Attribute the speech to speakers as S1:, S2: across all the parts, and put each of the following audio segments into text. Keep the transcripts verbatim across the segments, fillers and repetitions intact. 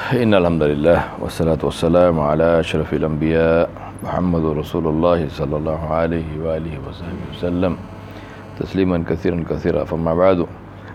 S1: إن الحمد لله والصلاة والسلام على أشرف الأنبياء محمد رسول الله صلى الله عليه وآله وصحبه وسلم تسليما كثيرا كثيرا فما بعد.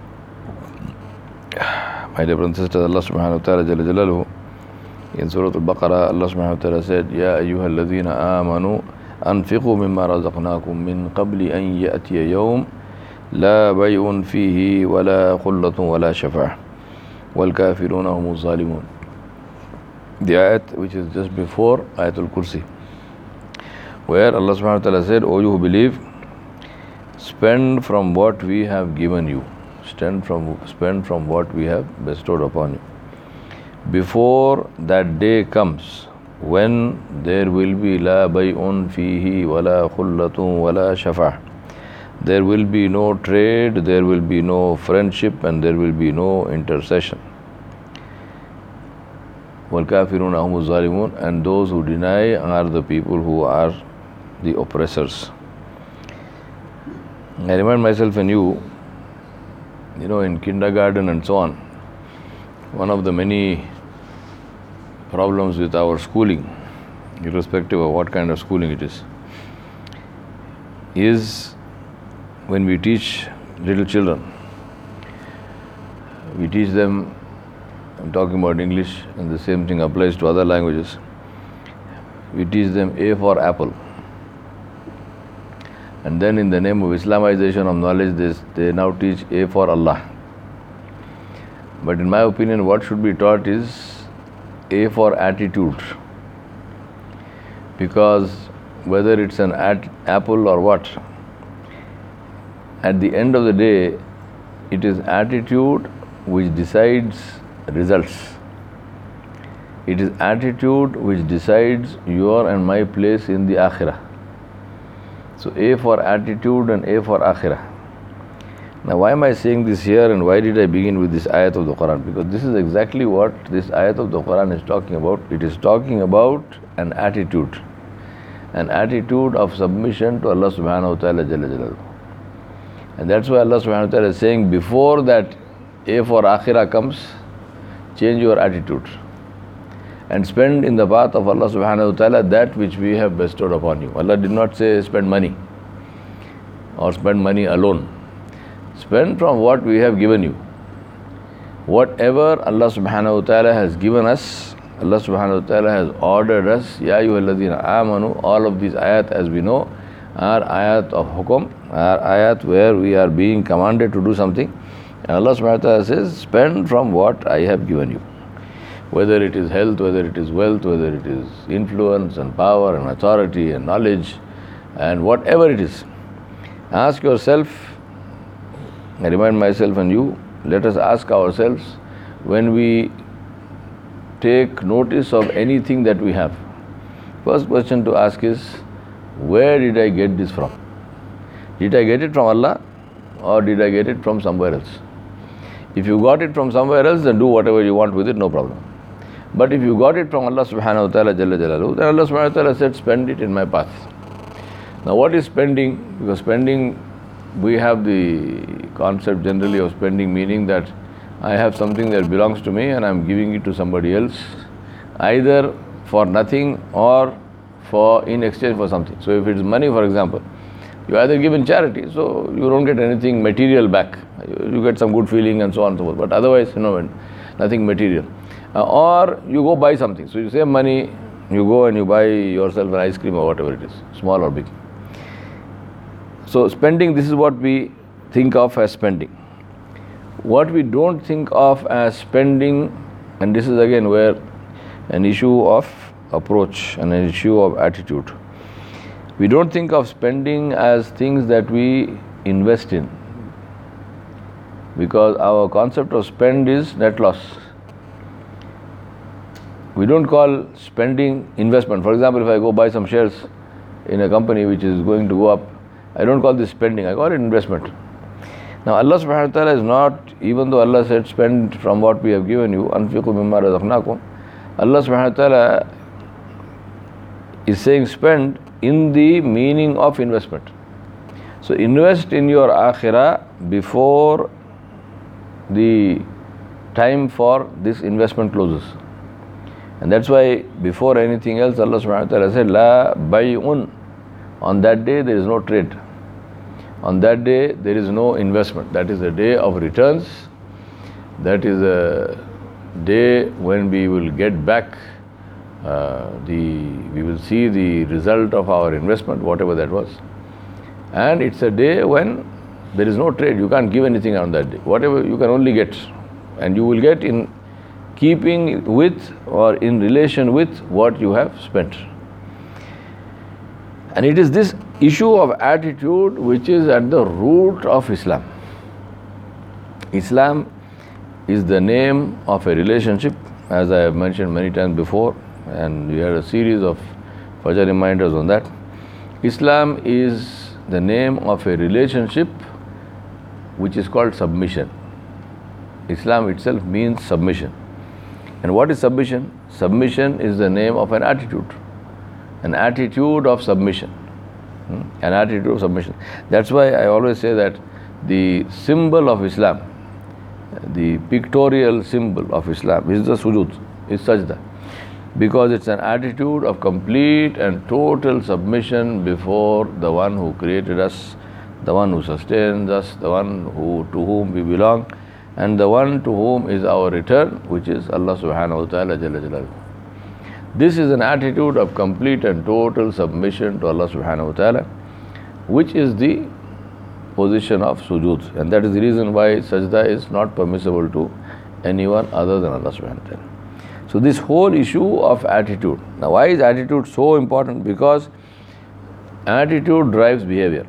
S1: My dear brothers and sisters, Allah subhanahu wa ta'ala jalla jalaluhu in Surah Al-Baqarah, Allah subhanahu wa ta'ala said, يا أيها الذين آمنوا أنفقوا مما رزقناكم من قبل أن يأتي يوم لا بيع فيه ولا خلة ولا شفاعة والكافرون هم الظالمون. The ayat which is just before Ayatul Kursi, where Allah subhanahu wa ta'ala said, O you who believe, spend from what we have given you. Spend from, spend from what we have bestowed upon you. Before that day comes, when there will be la bay'un fihi wala khullatun wala shafa'ah. There will be no trade, there will be no friendship, and there will be no intercession. وَالْكَافِرُونَ هُمُ الظَّالِمُونَ, and those who deny are the people who are the oppressors. I remind myself and you, you know, in kindergarten and so on, one of the many problems with our schooling, irrespective of what kind of schooling it is, is when we teach little children, we teach them, I'm talking about English, and the same thing applies to other languages. We teach them A for apple. And then in the name of Islamization of knowledge, they, they now teach A for Allah. But in my opinion, what should be taught is A for attitude. Because whether it's an at, apple or what, at the end of the day, it is attitude which decides results. It is attitude which decides your and my place in the Akhirah. So A for attitude and A for Akhirah. Now why am I saying this here, and why did I begin with this ayat of the Quran? Because this is exactly what this ayat of the Quran is talking about. It is talking about an attitude. An attitude of submission to Allah subhanahu wa ta'ala jalla jalaluhu. And that's why Allah subhanahu wa ta'ala is saying, before that A for Akhirah comes, change your attitude and spend in the path of Allah subhanahu wa ta'ala that which we have bestowed upon you. Allah did not say spend money or spend money alone. Spend from what we have given you. Whatever Allah subhanahu wa ta'ala has given us, Allah subhanahu wa ta'ala has ordered us, Ya ayyuhalladhina amanu. All of these ayat, as we know, are ayat of hukum, are ayat where we are being commanded to do something. And Allah subhanahu wa ta'ala says, spend from what I have given you. Whether it is health, whether it is wealth, whether it is influence and power and authority and knowledge, and whatever it is. Ask yourself, I remind myself and you, let us ask ourselves, when we take notice of anything that we have, first question to ask is, where did I get this from? Did I get it from Allah, or did I get it from somewhere else? If you got it from somewhere else, then do whatever you want with it, no problem. But if you got it from Allah subhanahu wa ta'ala jalla jalaluhu, then Allah subhanahu wa ta'ala said, spend it in my path. Now what is spending? Because spending, we have the concept generally of spending, meaning that I have something that belongs to me and I'm giving it to somebody else, either for nothing or for in exchange for something. So if it's money, for example, you either give in charity, so you don't get anything material back. You get some good feeling and so on and so forth. But otherwise, you know, nothing material. Uh, or you go buy something. So you save money, you go and you buy yourself an ice cream or whatever it is, small or big. So spending, this is what we think of as spending. What we don't think of as spending, and this is again where an issue of approach and an issue of attitude. We don't think of spending as things that we invest in, because our concept of spend is net loss. We don't call spending investment. For example, if I go buy some shares in a company which is going to go up, I don't call this spending, I call it investment. Now Allah subhanahu wa ta'ala is not, even though Allah said spend from what we have given you, أَنْفِقُوا مِمَّا رَزَقْنَاكُمْ, Allah subhanahu wa ta'ala is saying spend in the meaning of investment. So invest in your akhirah before the time for this investment closes. And that's why before anything else, Allah subhanahu wa ta'ala said, La bay'un. On that day there is no trade. On that day there is no investment. That is the day of returns. That is a day when we will get back uh, the, we will see the result of our investment, whatever that was. And it's a day when there is no trade. You can't give anything on that day. Whatever you can only get. And you will get in keeping with or in relation with what you have spent. And it is this issue of attitude which is at the root of Islam. Islam is the name of a relationship, as I have mentioned many times before, and we had a series of Fajr reminders on that. Islam is the name of a relationship which is called submission. Islam itself means submission. And what is submission? Submission is the name of an attitude. An attitude of submission. Hmm? An attitude of submission. That's why I always say that the symbol of Islam, the pictorial symbol of Islam is the sujood, is sajda. Because it's an attitude of complete and total submission before the one who created us, the one who sustains us, the one who to whom we belong, and the one to whom is our return, which is Allah subhanahu wa ta'ala jalla jalaluhu. This is an attitude of complete and total submission to Allah subhanahu wa ta'ala, which is the position of sujood. And that is the reason why sajda is not permissible to anyone other than Allah subhanahu wa ta'ala. So this whole issue of attitude. Now why is attitude so important? Because attitude drives behavior.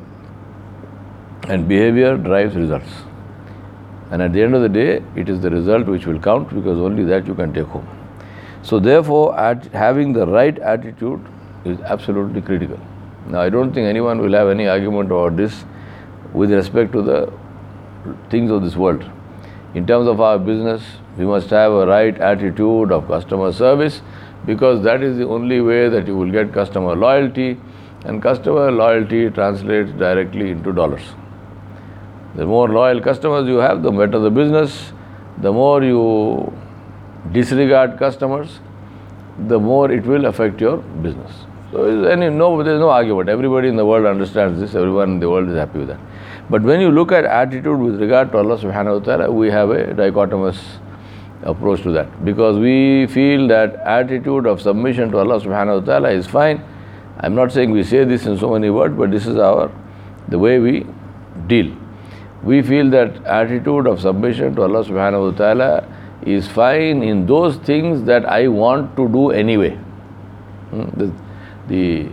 S1: And behavior drives results. And at the end of the day, it is the result which will count, because only that you can take home. So therefore, at having the right attitude is absolutely critical. Now I don't think anyone will have any argument about this with respect to the things of this world. In terms of our business, we must have a right attitude of customer service, because that is the only way that you will get customer loyalty, and customer loyalty translates directly into dollars. The more loyal customers you have, the better the business. The more you disregard customers, the more it will affect your business. So is any, no, there is no argument. Everybody in the world understands this. Everyone in the world is happy with that. But when you look at attitude with regard to Allah subhanahu wa ta'ala, we have a dichotomous approach to that. Because we feel that attitude of submission to Allah subhanahu wa ta'ala is fine. I'm not saying we say this in so many words, but this is our, the way we deal. We feel that attitude of submission to Allah subhanahu wa ta'ala is fine in those things that I want to do anyway. The, the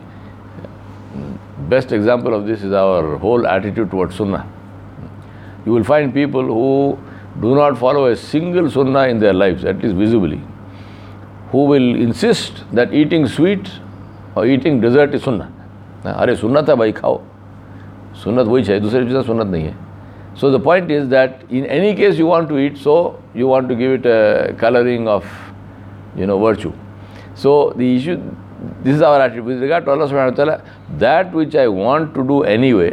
S1: best example of this is our whole attitude towards sunnah. You will find people who do not follow a single sunnah in their lives, at least visibly, who will insist that eating sweet or eating dessert is sunnah. Arey sunnah tha bhai khao. Sunnat wahi chahiye, dusre cheez sunnat nahi hai. So the point is that in any case you want to eat, so you want to give it a coloring of, you know, virtue. So the issue, this is our attitude with regard to Allah subhanahu wa ta'ala. That which I want to do anyway,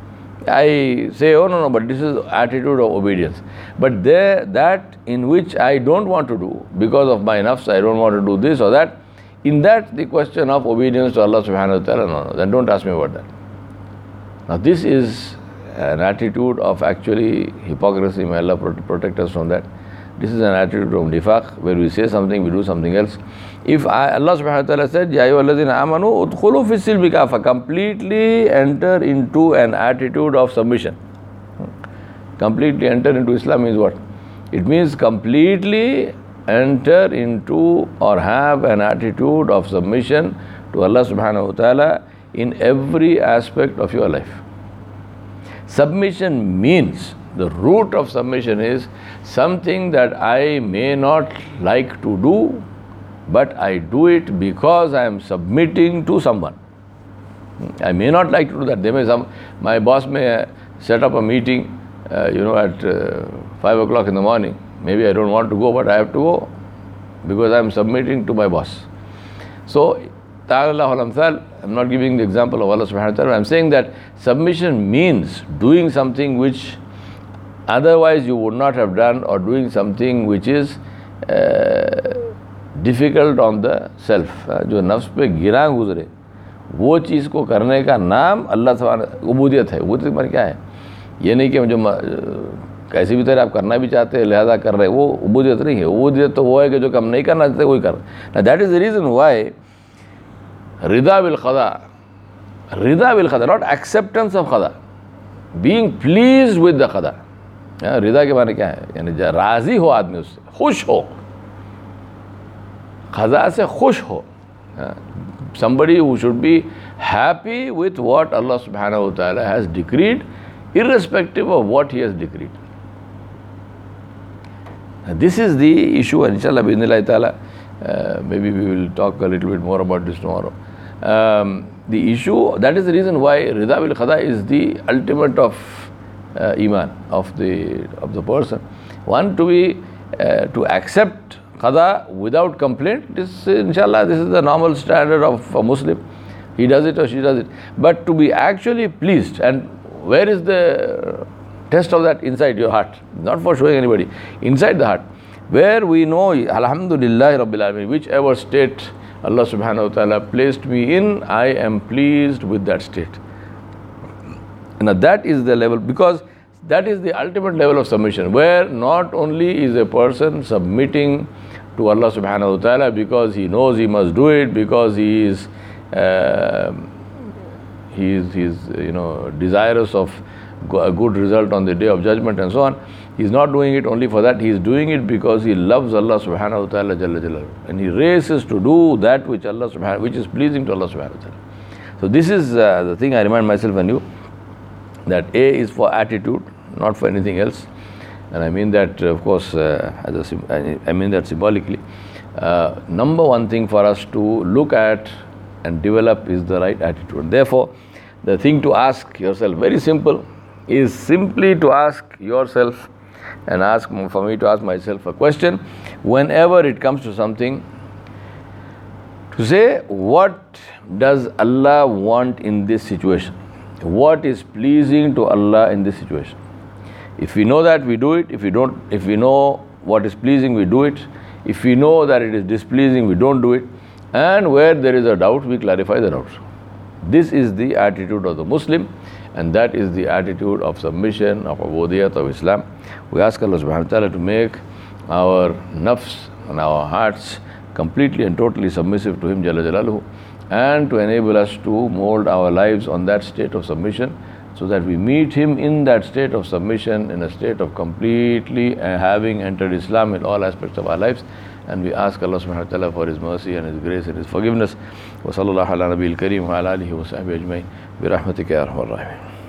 S1: I say, oh no, no, but this is attitude of obedience. But there, that in which I don't want to do, because of my nafs, I don't want to do this or that, in that the question of obedience to Allah subhanahu wa ta'ala, no, no, then don't ask me about that. Now this is an attitude of actually hypocrisy. May Allah protect us from that. This is an attitude of nifaq, where we say something, we do something else. If I, Allah subhanahu wa ta'ala said, Ya ayyuhalladhina amanu udkhulu fis silmi kafa, completely enter into an attitude of submission. Completely enter into Islam means what? It means completely enter into or have an attitude of submission to Allah subhanahu wa ta'ala in every aspect of your life. Submission means, the root of submission is something that I may not like to do, but I do it because I am submitting to someone. I may not like to do that. They may some, my boss may set up a meeting, uh, you know, at uh, five o'clock in the morning. Maybe I don't want to go, but I have to go because I am submitting to my boss. So, I'm not giving the example of Allah subhanahu wa ta'ala. I'm saying that submission means doing something which otherwise you would not have done, or doing something which is uh, difficult on the self, जो नफ्स पे गिरा गुजरे, वो चीज़ को करने का नाम अल्लाह सुब्हानहू उबूदियत है। उबूदियत मतलब क्या है? ये नहीं कि जो कैसी भी तरह आप करना भी चाहते हैं लिहाजा कर रहे, वो उबूदियत नहीं है। उबूदियत तो वो है कि जो काम नहीं करना चाहते वही कर। ना that is the reason why रिदा बिल क़ज़ा, रिदा बिल क़ज़ा, नॉट एक्सेप्टेंस ऑफ क़ज़ा, बीइंग प्लीज्ड विद द क़ज़ा। रिदा के माने क्या है? यानी राज़ी हो आदमी, उससे खुश हो, क़ज़ा से खुश हो। Somebody who should be happy with what Allah subhanahu wa ta'ala has decreed, irrespective of what He has decreed. This is the issue, and inshallah bi'idhnillahi ta'ala, uh, maybe we will talk a little bit more about this tomorrow. Um, the issue, that is the reason why Rida bil Qada is the ultimate of uh, Iman, of the of the person. One, to be, uh, to accept Qada without complaint, this, inshallah, this is the normal standard of a Muslim. He does it or she does it. But to be actually pleased, and where is the test of that? Inside your heart, not for showing anybody, inside the heart, where we know, Alhamdulillah Rabbil Alameen, whichever state Allah subhanahu wa ta'ala placed me in, I am pleased with that state. Now that is the level, because that is the ultimate level of submission, where not only is a person submitting to Allah subhanahu wa ta'ala because he knows he must do it, because he is uh, he is, he is you know desirous of a good result on the day of judgment and so on. He is not doing it only for that, he is doing it because he loves Allah subhanahu wa ta'ala jalla jalaluhu, and he races to do that which Allah subhanahu, which is pleasing to Allah subhanahu wa ta'ala. So this is uh, the thing I remind myself and you, that A is for attitude, not for anything else. And I mean that, of course, uh, as a, I mean that symbolically. Uh, number one thing for us to look at and develop is the right attitude. Therefore, the thing to ask yourself, very simple, is simply to ask yourself and ask for me to ask myself a question whenever it comes to something, to say, what does Allah want in this situation? What is pleasing to Allah in this situation? If we know that, we do it. If we don't, if we know what is pleasing, we do it. If we know that it is displeasing, we don't do it. And where there is a doubt, we clarify the doubt. This is the attitude of the Muslim, and that is the attitude of submission, of ubudiyat of Islam. We ask Allah subhanahu wa ta'ala to make our nafs and our hearts completely and totally submissive to Him Jalla Jalaluhu, and to enable us to mold our lives on that state of submission, so that we meet Him in that state of submission, in a state of completely uh, having entered Islam in all aspects of our lives. And we ask Allah subhanahu wa ta'ala for His mercy and His grace and His forgiveness. Wa sallallahu ala nabiyil kareem wa ala alihi wa sahbihi ajma'in bi rahmatika ya arhamar rahimin.